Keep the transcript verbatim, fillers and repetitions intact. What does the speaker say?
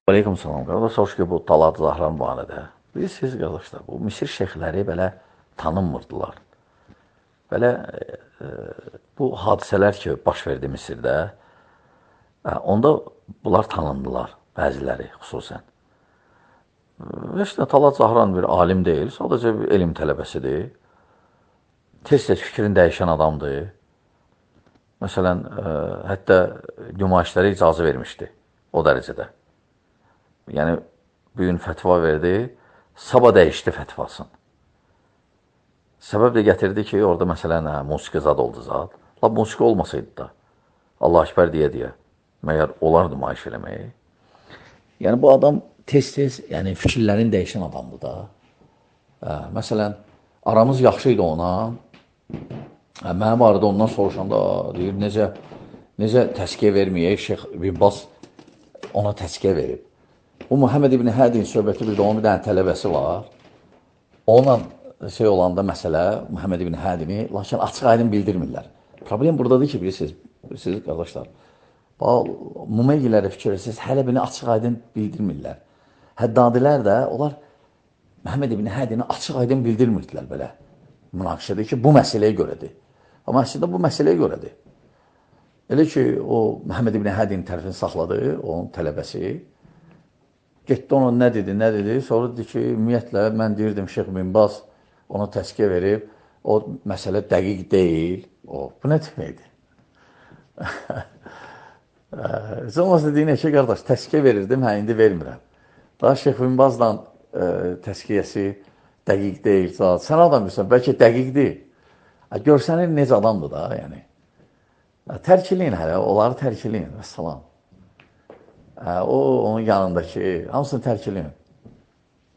Aleyküm salam. Qardaş, hoş ki bu Talat Zahran barədə. Bilirsiniz, qardaşlar, bu Misir şeyxləri belə tanınmırdılar. Belə e, bu hadisələr ki, baş verdi Misirdə, e, onda bunlar tanındılar, bəziləri xüsusən. Və işte Talat Zahran bir alim deyil, sadəcə bir elm tələbəsidir. Tez-tez fikrini dəyişən adamdır. Məsələn, e, hətta nümayişlərə icazə vermişdi o dərəcədə. Yəni, bir gün fətva verdi, sabah dəyişdi fətvasını. Səbəb də gətirdi ki, orada məsələn, hə, musiqi zad oldu zad. La, musiqi olmasaydı da, Allah Ekber deyə-deyə, məyər olar nümayiş eləməyi. Yəni, bu adam tez-tez, yəni fikirlərini dəyişən adamdır da. Hə, məsələn, aramız yaxşı idi ona, hə, mənim arada ondan soruşanda, deyir, necə, necə təskiyə verməyək, Şeyx İbn Baz ona təskiyə verib. Bu Muhammed İbn Hədin söhbəti bir də onun bir dənə tələbəsi var. Onunla şey olanda məsələ, Muhammed İbn Hədini, lakin açıq aydın bildirmirlər. Problem buradadır ki, bilirsiniz, bilirsiniz qardaşlar, Mumeyyiləri fikirlərsiniz, hələ beni açıq aydın bildirmirlər. Həddadilər də, onlar Muhammed İbn Hədini açıq aydın bildirmirdilər belə. Münaqişədir ki, bu məsələyə görədir. Amma əslində bu məsələyə görədir. Elə ki, o Muhammed İbn Hədin tərəfini saxladı, onun tələbəsi. Getdi ona nə dedi, nə dedi, sonra dedi ki, ümumiyyətlə, mən deyirdim, Şeyx İbn Baz ona təskiyə verib, o məsələ dəqiq deyil. O, bu nə deməkdir? Heç olmasa deyin, ki, qardaş, təskiyə verirdim, hə, indi vermirəm. Daha Şeyx İbn Bazla e, təskiyəsi dəqiq deyil, sən adam bilsən, bəlkə dəqiqdir. Görsənin necə adamdır da, yəni. Tərkiliyin hələ, onları tərkiliyin, vəssalam. O, onun yanındakı, hamısını tərkiliyin.